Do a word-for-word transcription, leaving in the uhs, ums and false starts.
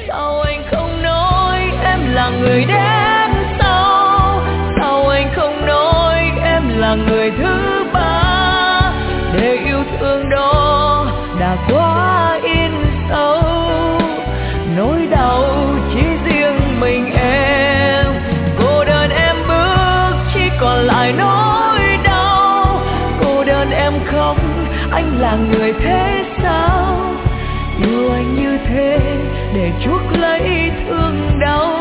Sao anh không nói em là người đến sau? Sao anh không nói em là người thứ ba? Để yêu thương đó đã quá in sâu, nỗi đau chỉ riêng mình em. Cô đơn em bước chỉ còn lại nỗi đau. Cô đơn em khóc, anh là người thế sao? Yêu anh như thế để chuốc lấy thương đau.